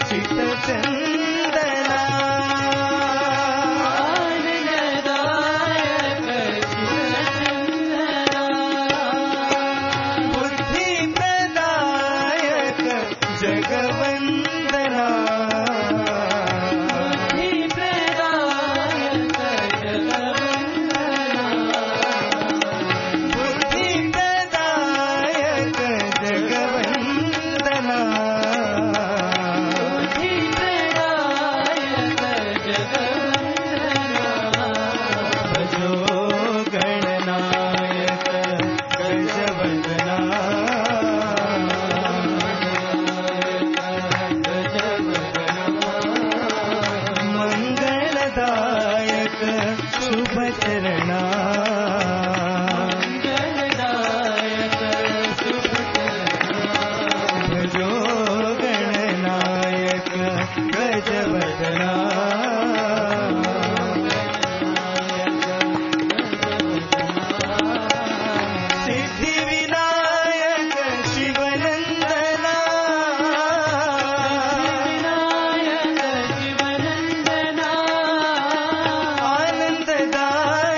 चित्तचन्दना आनन्ददायक चित्तचन्दना बुद्धिप्रदायक जगवन्दना शुभचरणा मंगलदायक शुभचरणा भजो गणनायक गजवदना सिद्धिविनायक शिवनंदना शिवनंदना आनंददायक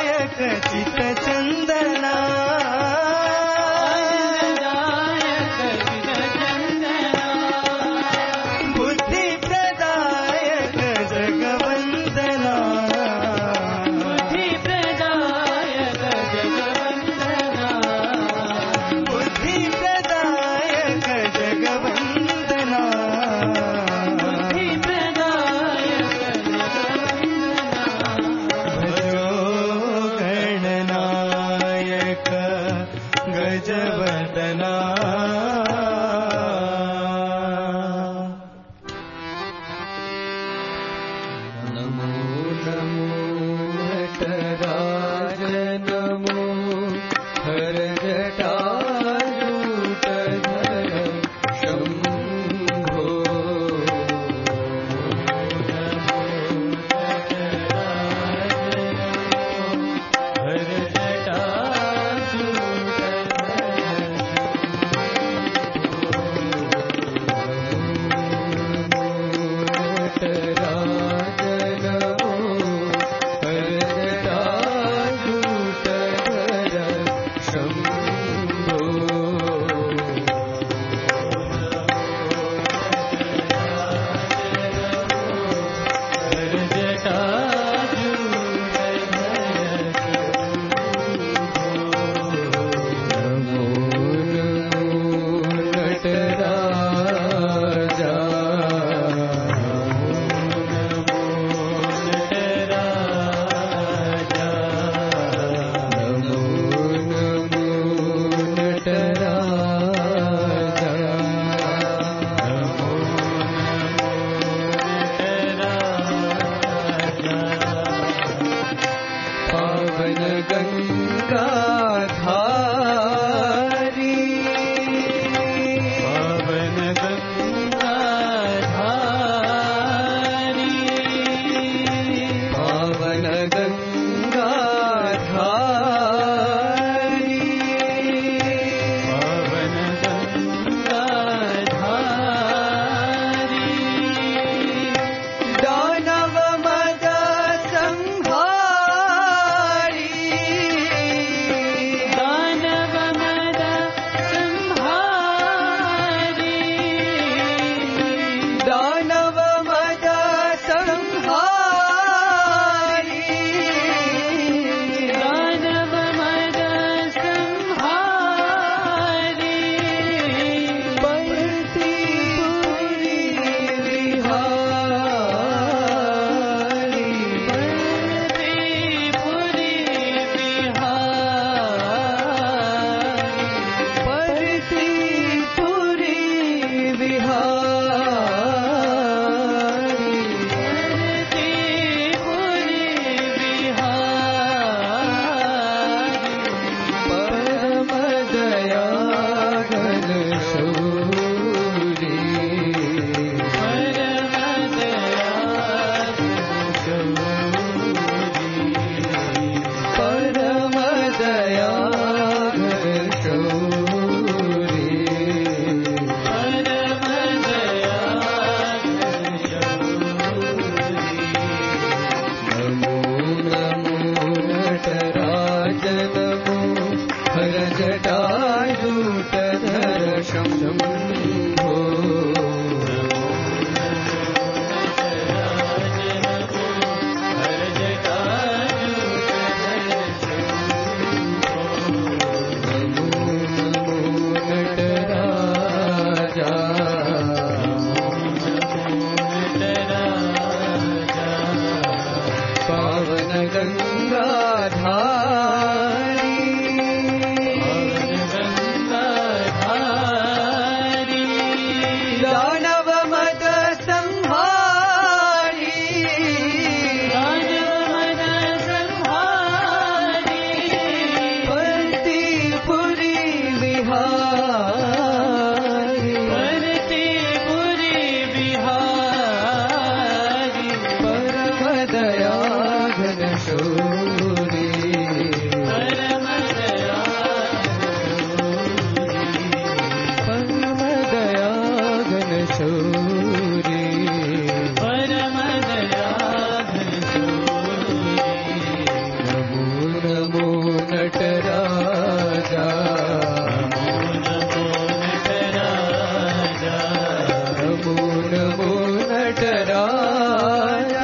शूरी परम दया घन शूरी परम दया घन शूरी नमो नमो नटराजा नमो नटराजा नमो नमो नटराजा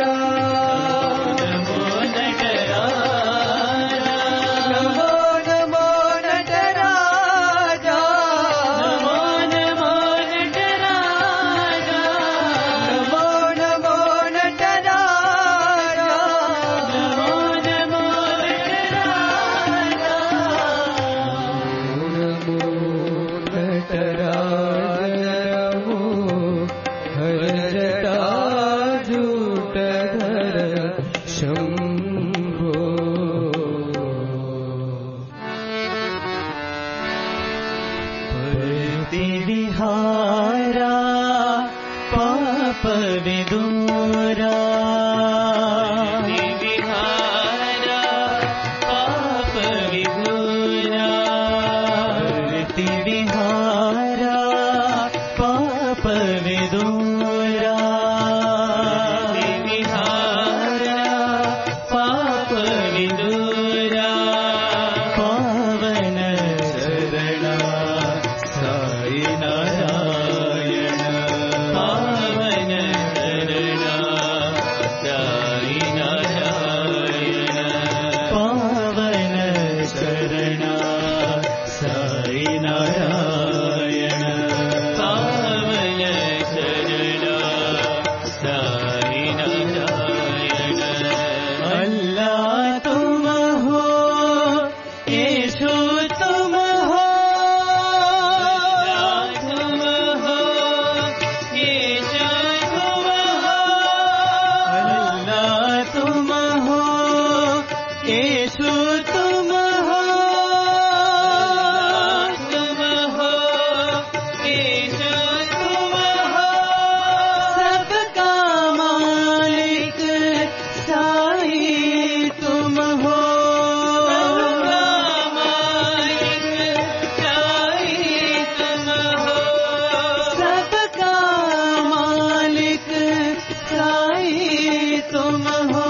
विहारा पाप विदूरा विहारा पाप विदूरा विहारा पाप विदूरा विहारा पाप विदूरा पावन शरणा साई नारायण पावन शरणा साई नारायण पावन शरणा साई नारायण पावन शरणा साई नारायण अल्लाह तुम हो यीशु तुम हो यीशु तुम हो तुम हो यीशु तुम हो सबका मालिक साई तुम हो सबका मालिक साई तुम हो सबका मालिक साई तुम हो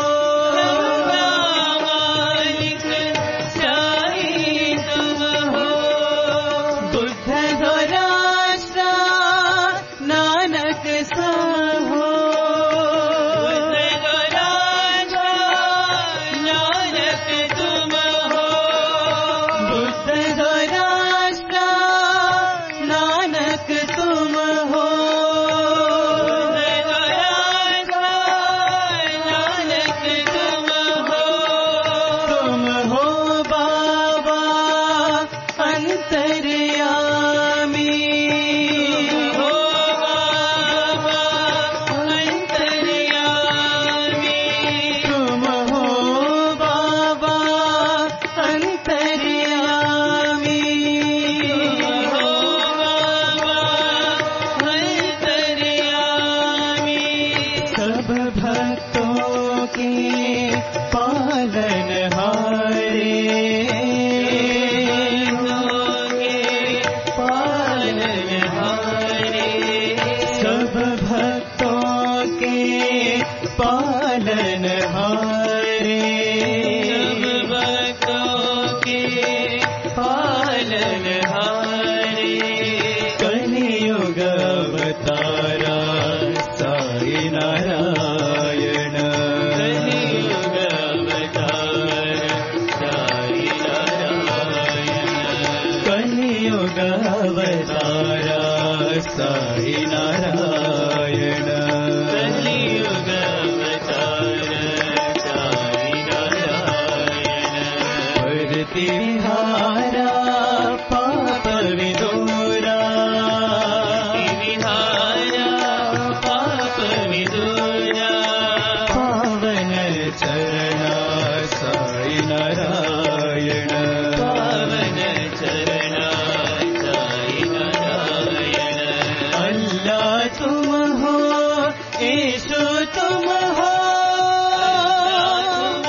पालनहारे सब भक्तों के पालनहारे कलियुग अवतारा साई नारायण कलियुग अवतार साई नारायण कलियुग अवतारा साई नारायण कलियुग विहारा पाप विदूरा विहारा पाप विदूरा पावन चरणा साई नारायण पावन चरणा साई नारायण अल्लाह तुम हो यीशु तुम हो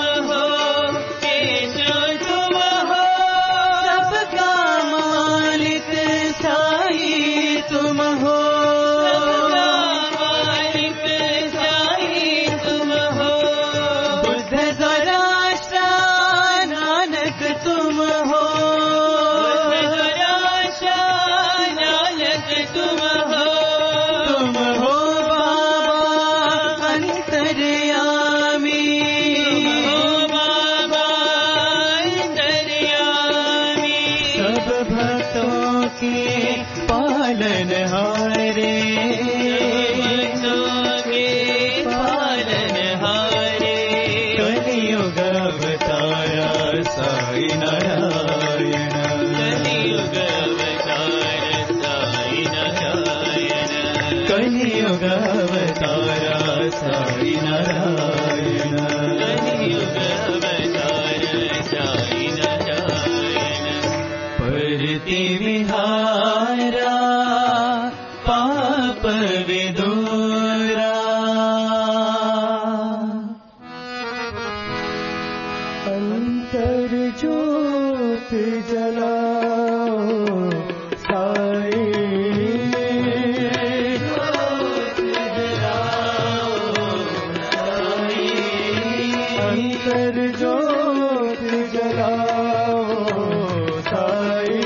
साई नारायण कलियुग अवतार साई नारायण परति विहारा पाप विदूरा अंतर ज्योत जलाओ साई अंतर ज्योत जलाओ साई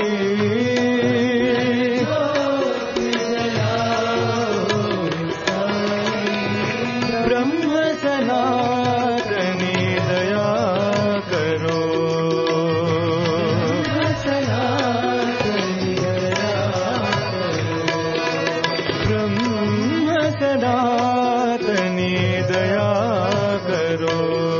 ब्रह्म सनातनी दया करो ब्रह्म सनातनी दया करो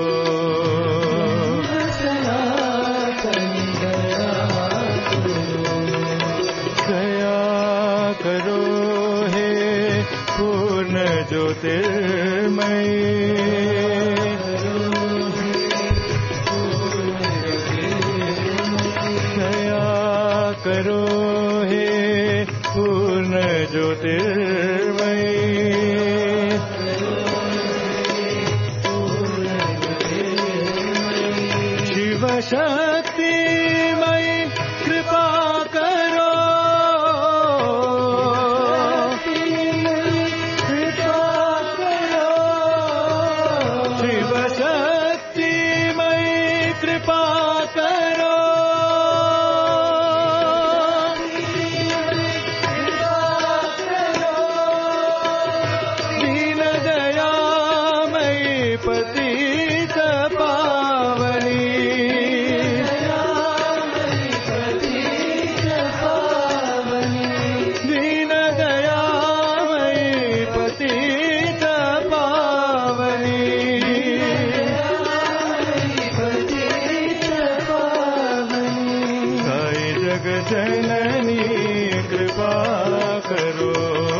करो हे पूर्ण ज्योतिर्मय दया करो हे पूर्ण ज्योतिर्मय शिव शक्तिमय कृपा करो जननी कृपा करो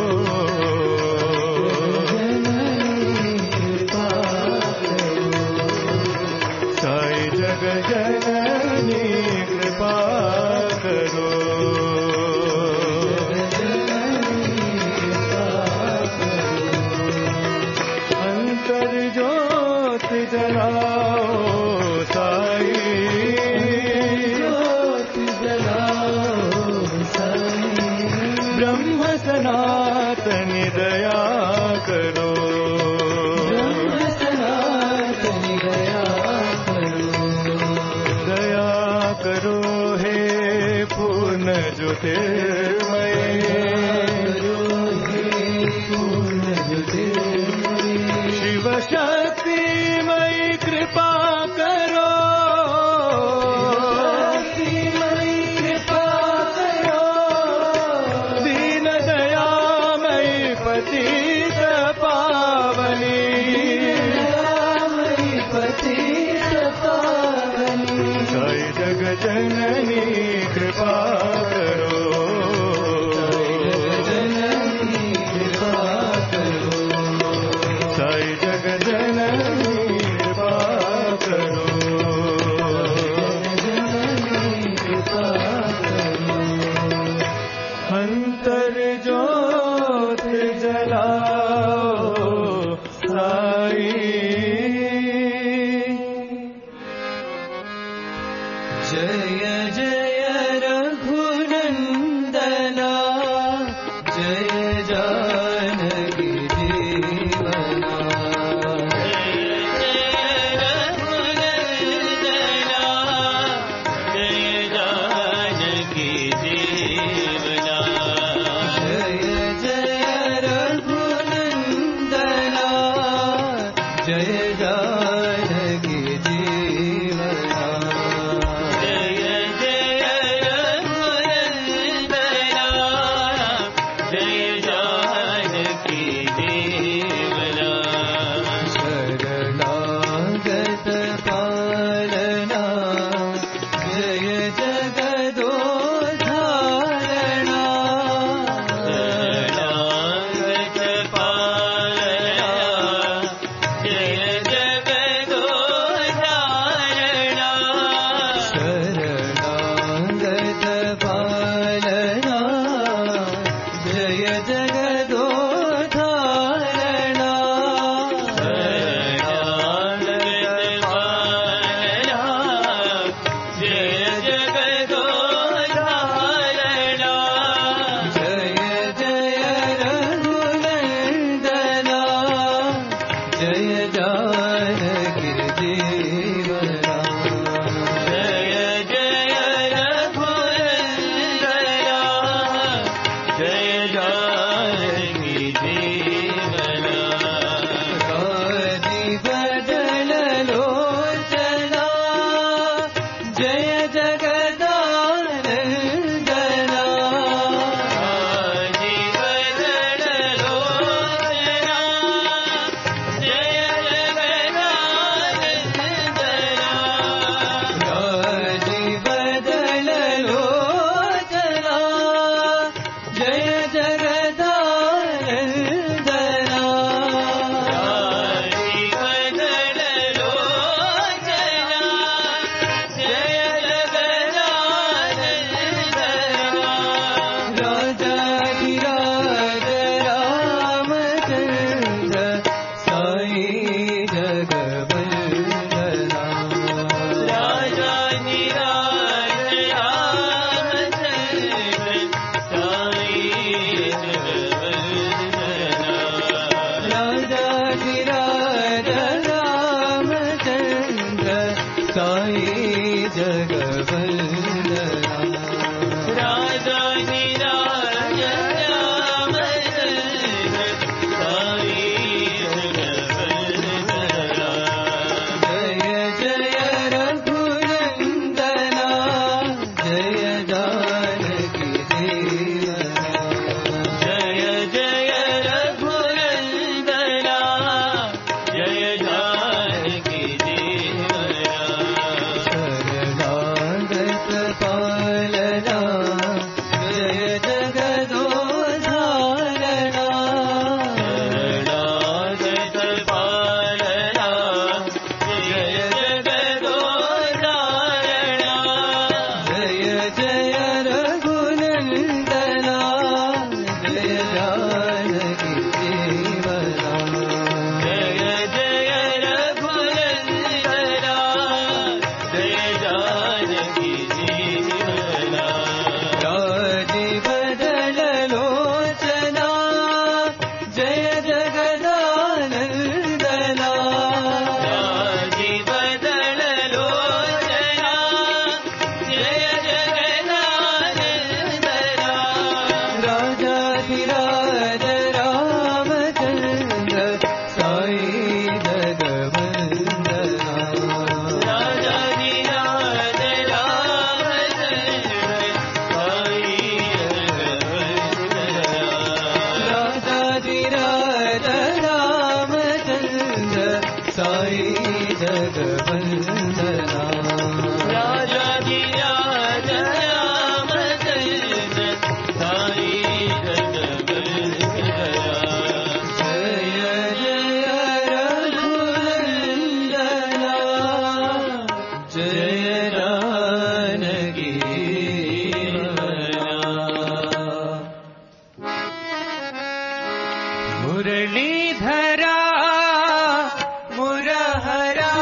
साई जग जननी कृपा करो अंतर ज्योत जलाओ साई ब्रह्म सनातनी दया करो ब्रह्म सनातनी दया करो हे पूर्ण ज्योतिर्मय शिव शक्तिमय कृपा करो साई जग जननी कृपा करो साई जग जननी कृपा करो अंतर ज्योत जलाओ साई जय जय रघुनंदना जय जानकी जीवना जय रघुनंदना जय जानकी जीवना जय जय रघुनंदना जय जानकी जीवना जय जानकी जीवन जय जय रघुनंदना जय जानकी जीवन काजी बदन लोचना जय जगदानंदना काजी बदन लोचना जय जगदानंदना काजी बदन लोचना जय जगदानंदना काजी बदन लोचना जय जगदानंदना राजाधिराज रामचंद्र साई जगवंदना राजाधिराज रामचंद्र साई जगवंदना राजाधिराज रामचंद्र साई जगवंदना राजाधिराज रामचंद्र साई जगवंदना जय जय रघुनंदना जय जानकी जीवना जय जय रघुनंदना जय जानकी जीवना शरणागत पालना जय जगदोधारणा शरणागत पालना जय जगदोधारणा जय जय रघुनंदना जय जानकी जीवना जय जय रघुनंदना जय जानकी जीवना राजी बदन लोचना जय जगदानंदना राजी बदन लोचना जय जगदानंदना राजाधिराज रामचंद्र साई जगवंदना राजाधिराज रामचंद्र साई जगवंदना राजाधिराज रामचंद्र साई जगवंदना राजाधिराज रामचंद्र साई जगवंदना जय जय रघुनंदना जय जानकी मुरलीधरा मुरहरा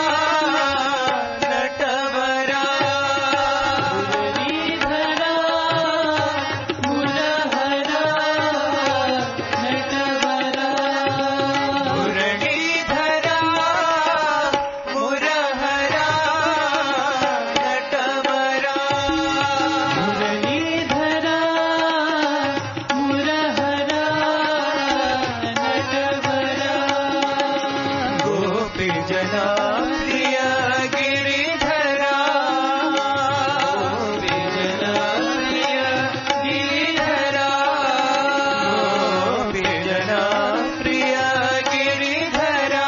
नटवरा मुरलीधरा मुरहरा नटवरा मुरलीधरा मुरहरा नटवरा मुरलीधरा मुरहरा नटवरा गोपी जना प्रिय गिरिधरा गोपी जना प्रिय गिरिधरा गोपी जना प्रिय गिरिधरा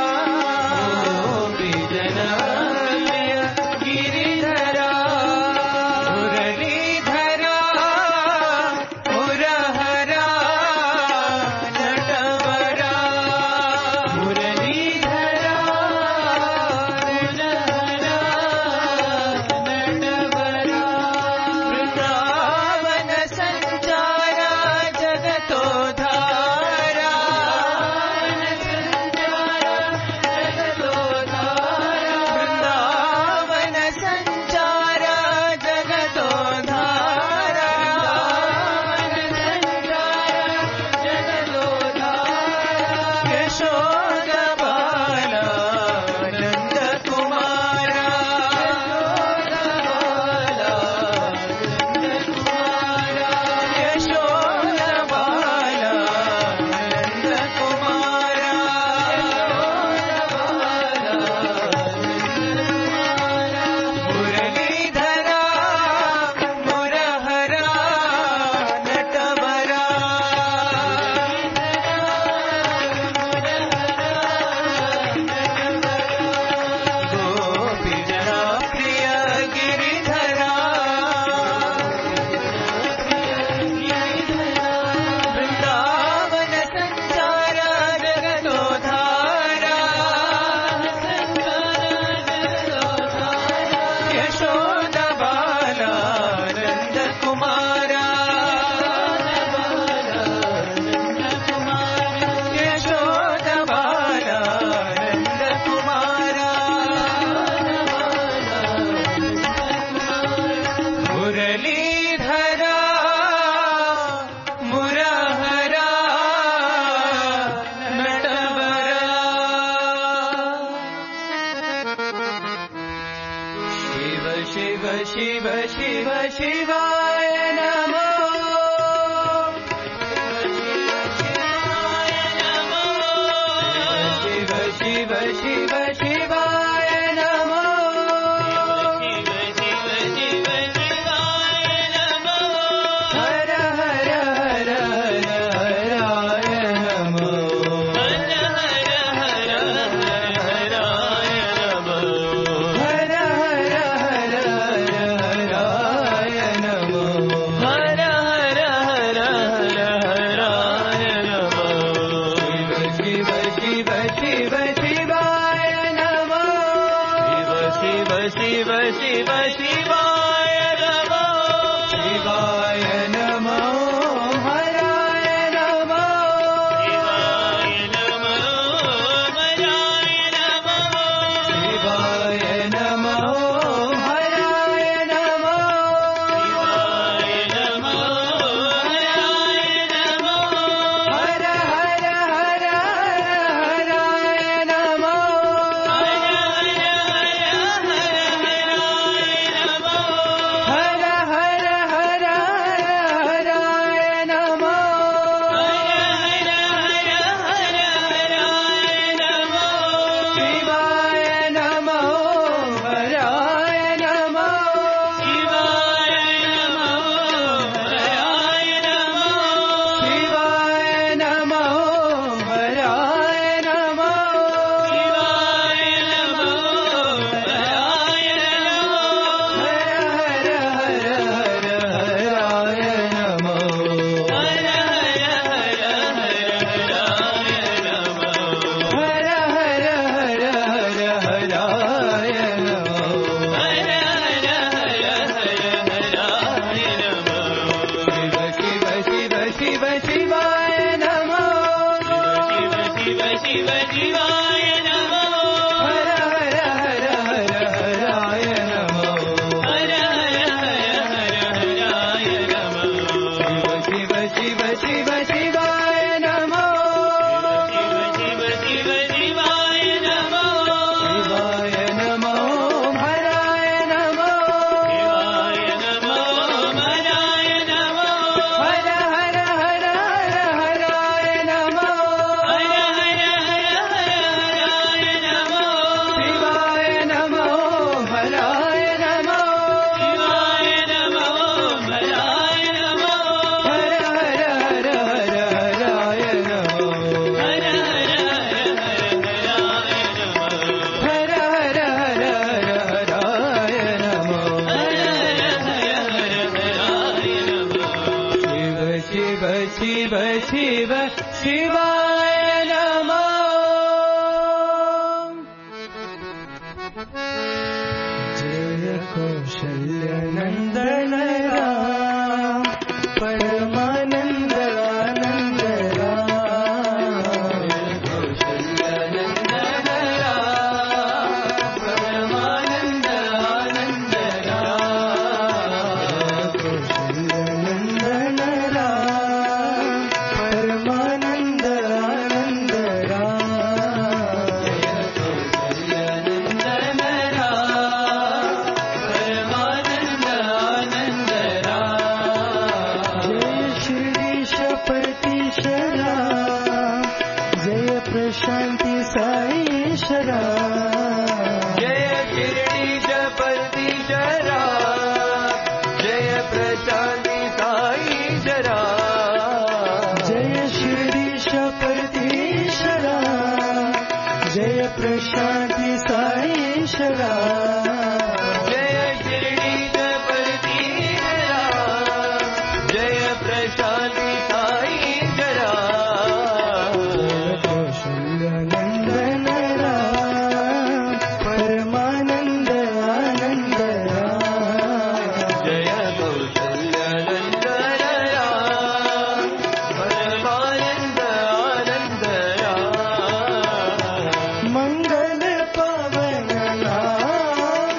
गोपी जना प्रिय गिरिधरा मुरलीधरा मुरहरा नटवरा मुरलीधरा शिव शिवाय नमो शिव शिव शिव शिवाय नमो हर हर हर हराय नमो हर हर हर हराय नमो हर हर हर हराय नमो हर हर हर हराय नमो शिव शिव शिव शिवाय नमो शिव शिव शिव शिवाय नमो शिवाय नमो हराय नमो शिवाय नमो हराय नमो शिवाय नमो हराय नमो शिवाय नमो हराय नमो हर हर हर हराय नमो हर हर हर हराय नमो हर हर हर हराय नमो हर हर हर हराय नमो शिवाय नमो हराय नमो शिवाय नमो हराय नमो शिवाय नमो हराय नमो शिवाय नमो हराय नमो हर हर हर हराय नमो हर हर हर हराय नमो हर हर हर हराय नमो हर हर हर हराय नमो शिव शिव शिव शिवाय नमो शिव शिव शिव शिवाय नमो हर हर हर हराय नमो हर हर हर हराय नमो शिव शिव शिव शिवाय नमो शिव शिव शिव शिवाय नमो शिवाय नमो हराय नमो शिवाय नमो हराय नमो हर हर हर हराय नमो हर हर हर हराय नमो शिवाय नमो हराय नमो शिवाय नमो हराय नमो हर हर हर हराय नमो हर हर हर हराय नमो हर हर हर हराय नमो शिव शिव शिव शिवाय नमो जय कौशल्य नंदन राम परमानंद आनंद राम कौशल्य नंदन राम परमानंद आनंद राम कौशल्य नंदन राम परमानंद आनंद राम कौशल्य नंदन राम परमानंद आनंद राम जय शिरीश परतीशरा जय प्रशांति साईशरा जय शिरीश परतीशरा जय प्रशांति साईशरा जय शिरीश परतीशरा जय प्रशांति साईशरा जय शिरीश परतीशरा जय प्रशांति साईशरा कौशल्य नंदन राम परमानंद आनंद राम जय कौशल्य नंदन राम परमानंद आनंद राम मंगल पावन नाम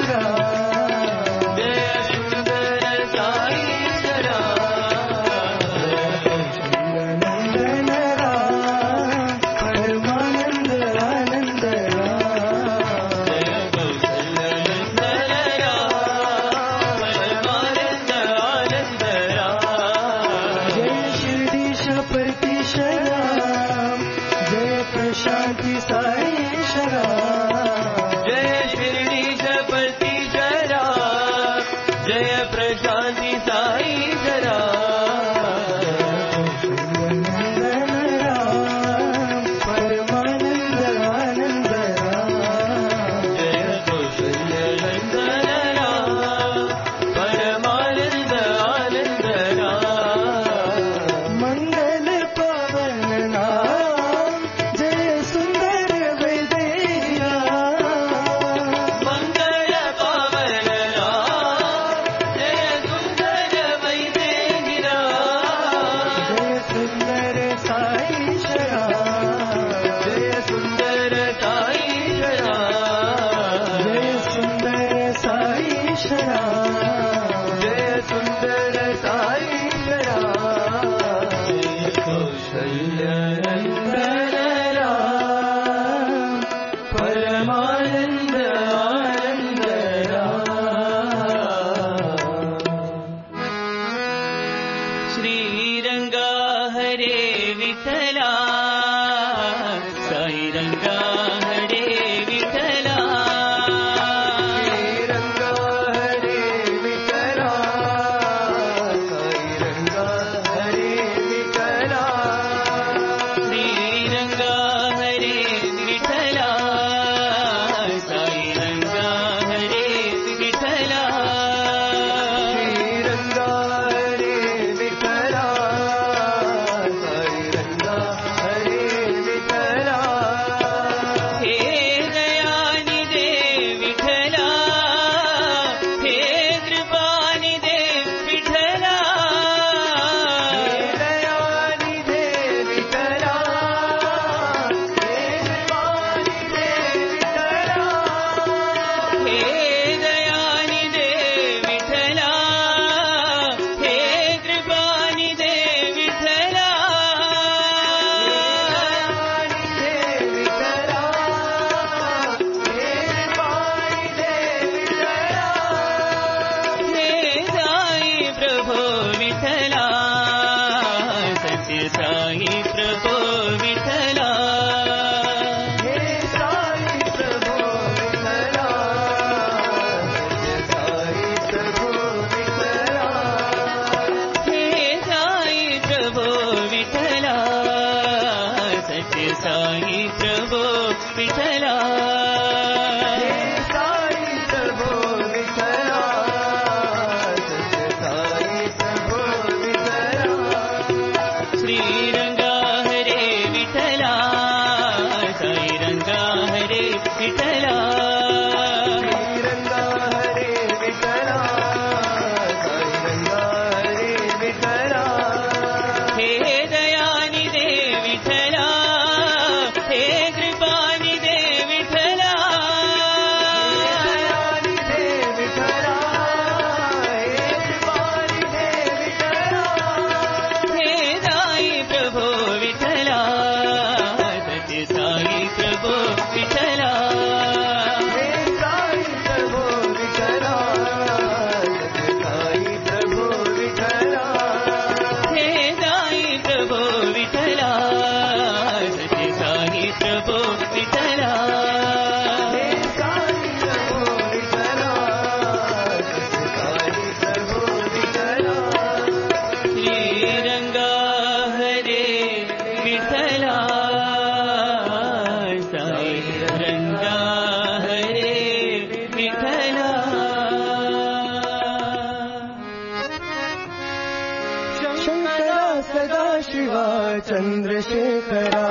चंद्रशेखरा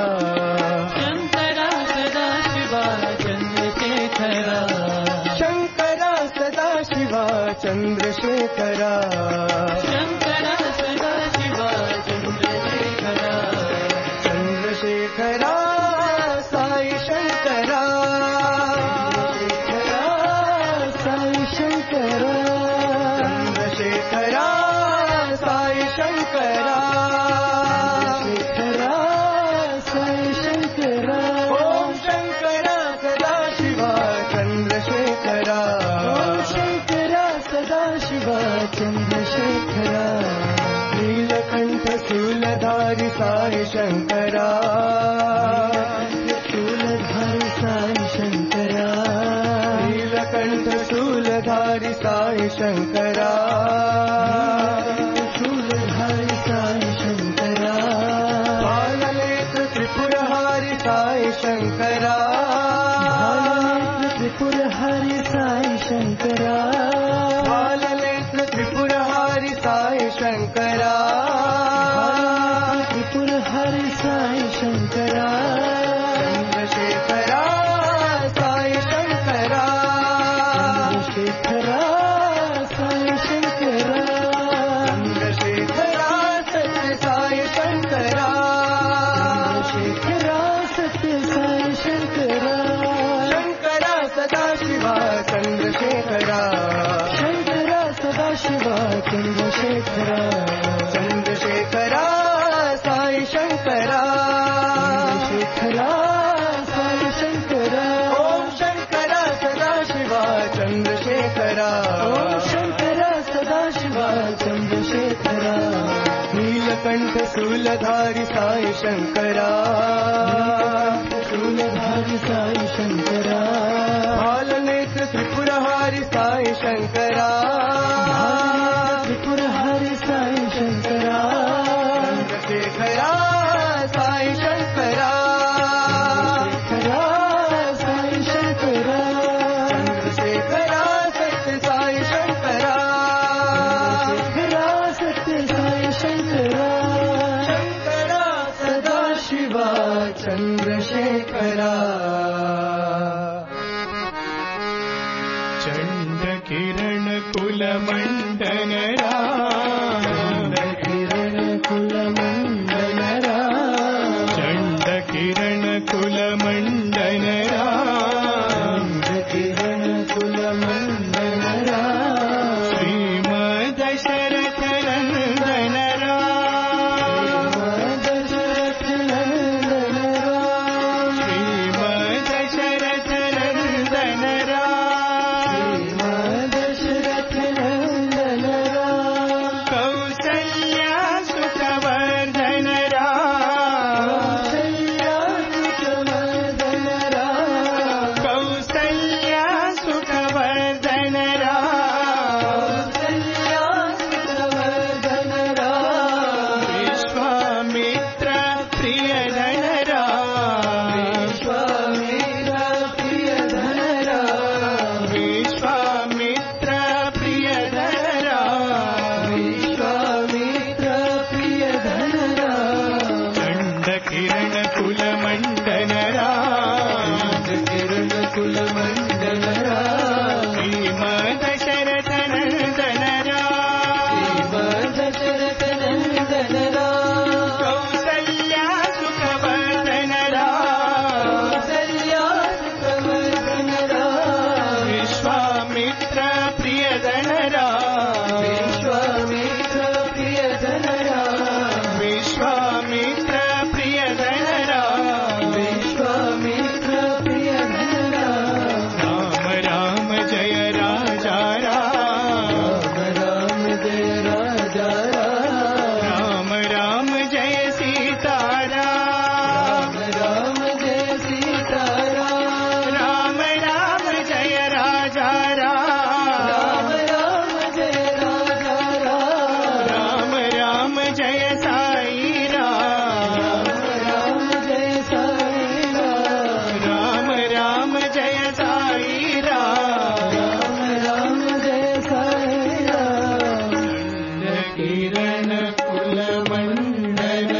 शंकरा सदा शिवा चंद्रशेखरा शंकरा सदा शिवा चंद्रशेखरा शंकरा सदा शिवा चंद्रशेखरा चंद्रशेखरा साई शंकरा साई शंकरा चंद्रशेखरा साई शंकरा चंद्रशेखरा साई शंकरा ओम शंकरा सदा शिवा चंद्रशेखरा ओम शंकरा सदा शिवा चंद्रशेखरा नीलकंठ शूलधारी साई शंकरा शूलधारी साई शंकरा नीलकंठ शूलधारी साई शंकरा शूलधारी साई शंकरा बालनेत्र त्रिपुरहारी साई शंकरा त्रिपुरहारी साई शंकरा बालनेत्र त्रिपुरहारी साई शंकरा त्रिपुरहारी साई शंकरा चंद्रशेखरा साई शंकरा चंद्रशेखरा साई शंकरा चंद्रशेखरा सत्य साई शंकरा चंद्रशेखरा सत्य साई शंकरा शंकरा सदा शिवा चंद्रशेखरा शंकरा सदा शिवा चंद्रशेखरा चंद्रशेखरा साई शंकरा चंद्रशेखरा साई शंकरा ओम शंकरा सदा शिवा चंद्रशेखरा ओम शंकरा सदा शिवा चंद्रशेखरा नीलकंठ शूलधारी साई शंकरा शूलधारी साई शंकरा बालनेत्र त्रिपुरहारी साई शंकरा त्रिपुरहारी साई शंकरा चंद्रशेखरा साई शंकरा साई शंकरा चंद्रशेखरा सत्य साई शंकरा शंकरा सत्य साई शंकरा शंकरा सदा शिवा चंद्रशेखरा चंड किरण कुल मंडन किरण कुल मंडन चंड किरण कुल मंडन किरण कुल मंडन श्रीमद दशरथ नंदन दशरथ नंदन श्रीमद दशरथ नंदन दशरथ नंदन कौसल्या सुखवर्धन कौसल्या सुखवर्धन विश्वामित्र प्रियधन विश्वामित्र प्रियधन चंड किरण कुल मंडन किरण कुल मंडन श्रीमद दशरथ नंदन दशरथ नंदन कौसल्या सुखवर्धन विश्वामित्र प्रियधन विश्वामित्र प्रियधन राम राम जय राजा राम राम राम जय सीताराम राम राम जय राजा राम राम राम जय साई राम राम राम जय साई राम किरण कुल मंडन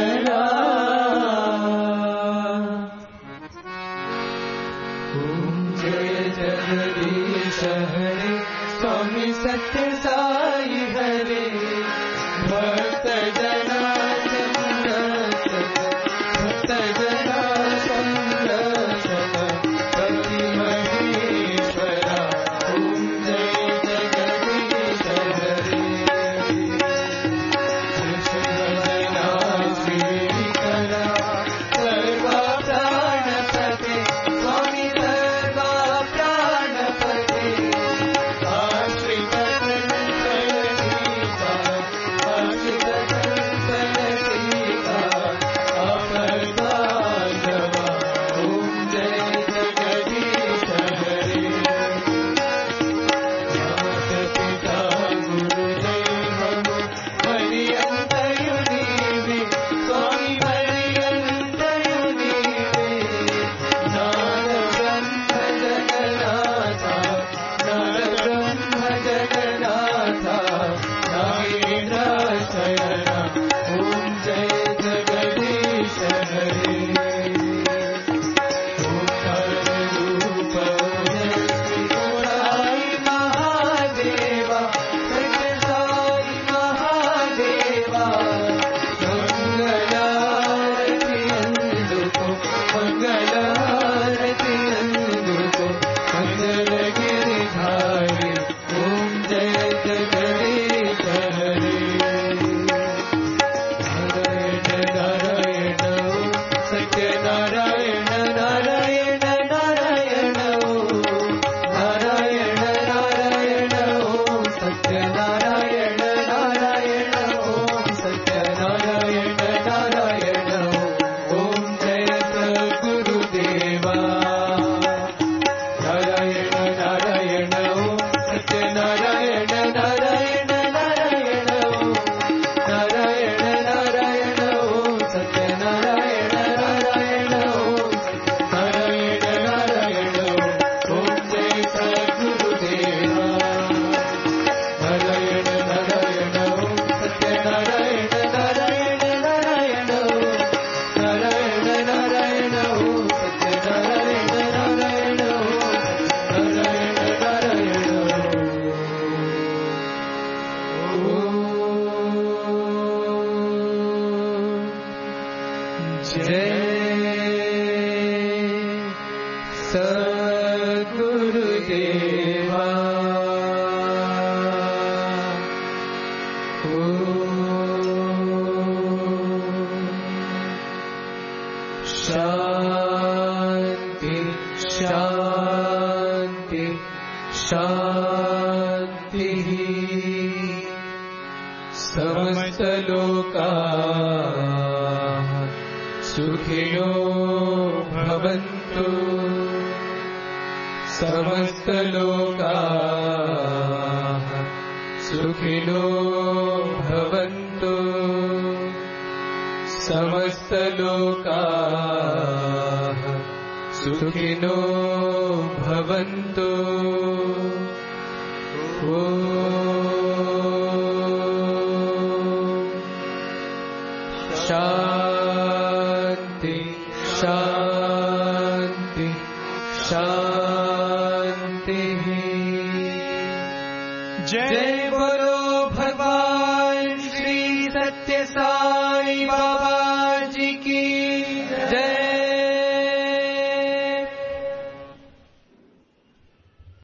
ओम जय जगदीश हरे स्वामी सत्य साई हरे भक्त जना भक्त जना संरक्षक पति महेश्वरा ओम जय समस्तलोकाः सुखिनो भवन्तु समस्तलोकाः सुखिनो भवन्तु समस्तलोकाः सुखिनो भवन्तु शान्ति शान्ति शान्तिः। जय बोलो भगवान श्री सत्य साई बाबा